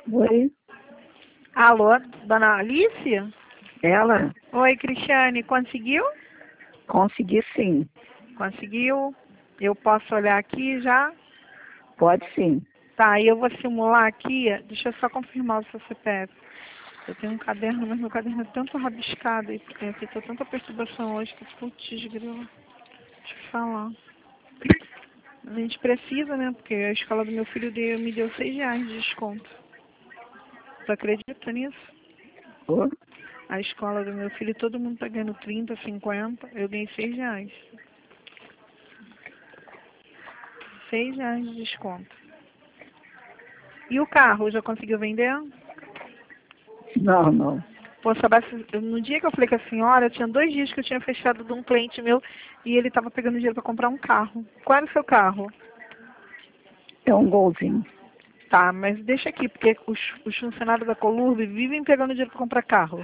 Oi, Alô, dona Alice? ela? Oi, Cristiane, conseguiu? Consegui sim. Conseguiu? Eu posso olhar aqui já? Pode sim. Tá, eu vou simular aqui. Deixa eu só confirmar o seu CPF. Eu tenho um caderno, mas meu caderno é tanto rabiscado e tem feito tanta perturbação hoje que putz, grilo. Deixa eu falar. A gente precisa, né? Porque a escola do meu filho me deu R$ 6 de desconto. Tu acredita nisso? Ô, A escola do meu filho, todo mundo tá ganhando 30, 50. Eu ganhei R$ 6. R$ 6 de desconto. E o carro, já conseguiu vender? não, não. Pô, Sebastião, no dia que eu falei com a senhora, tinha 2 dias que eu tinha fechado de um cliente meu e ele estava pegando dinheiro para comprar um carro. Qual era o seu carro? É um golzinho. Tá, mas deixa aqui, porque os funcionários da Colurb vivem pegando dinheiro para comprar carro.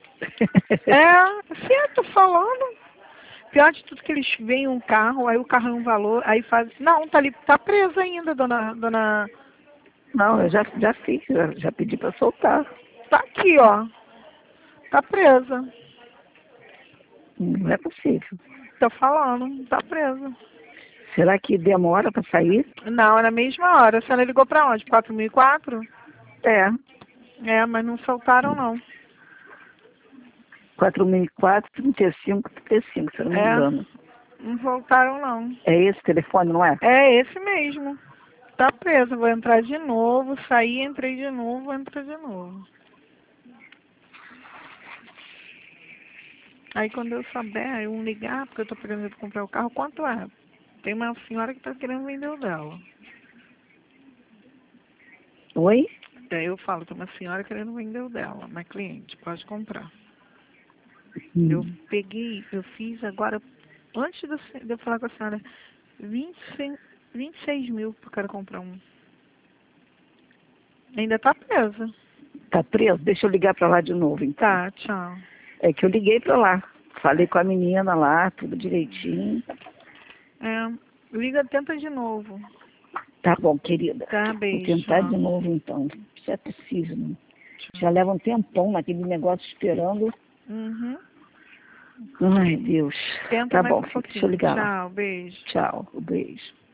É, sim, eu tô falando. Pior de tudo que eles veem um carro, aí o carro é um valor, aí faz. Não, tá ali, tá preso ainda, dona. Não, eu já fiz, já pedi para soltar. Tá aqui, ó. Tá presa. Não é possível. Tô falando, tá presa. Será que demora para sair? Não, é na mesma hora. A senhora ligou pra onde? 4004? É, É, mas não soltaram, não. 4004, 35, 35, se eu não me É, engano. não voltaram, não. É esse telefone, não é? É esse mesmo. Tá preso. Vou entrar de novo, sair, entrei de novo, entro de novo. Aí quando eu souber, eu vou ligar, porque eu tô querendo comprar o carro, quanto é? Tem uma senhora que tá querendo vender o dela. Oi? Daí eu falo, tem uma senhora querendo vender o dela, uma cliente, pode comprar. Eu Hum. peguei, eu fiz agora, antes de eu falar com a senhora, 26 mil pro cara comprar um. Ainda tá presa. Tá preso? Deixa eu ligar para lá de novo, então. Tá, tchau. É que eu liguei para lá. Falei com a menina lá, tudo direitinho. É, liga, tenta de novo. Tá bom, querida. Tá, Vou beijo, tentar de tchau. novo, então. Se é possível, né? Já Tchau. leva um tempão naquele negócio esperando. Uhum. Ai, Deus. Tenta Tá mais bom, um filho. Deixa eu pouquinho. ligar lá. Tchau, beijo. Tchau. Um beijo.